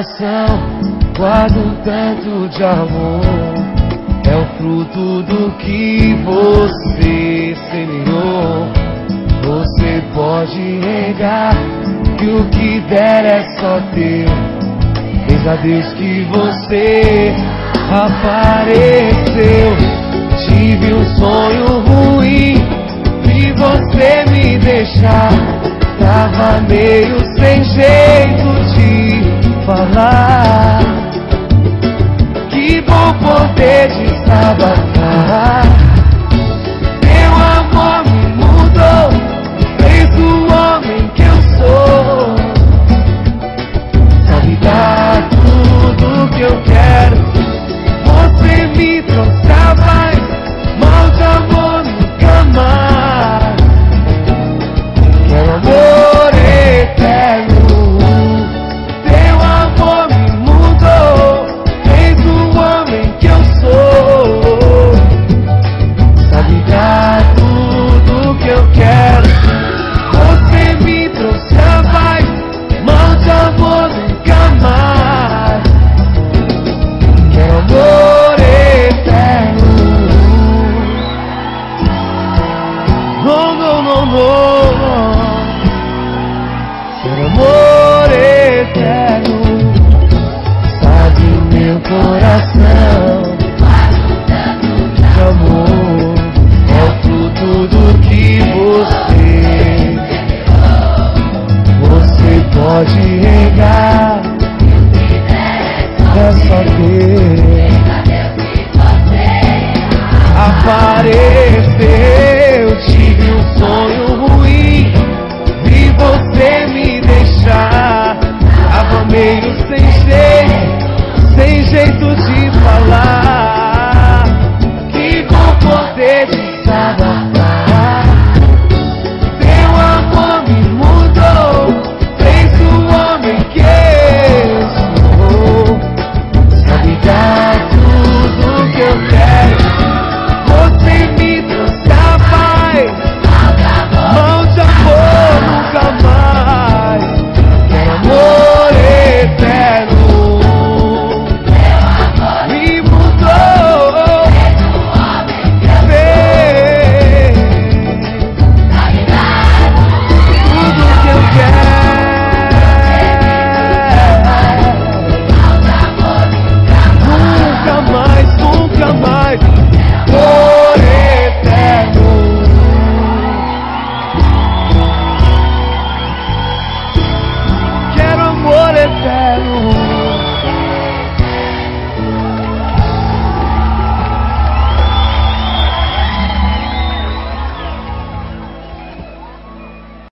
coração guarda um tanto de amor. É o fruto do que você semeou. Você pode negar que o que der é só teu. Eis a Deus que você apareceu. Tive um sonho ruim, vi você me deixar. Tava meio sem jeito de falar. Que bom poder te estar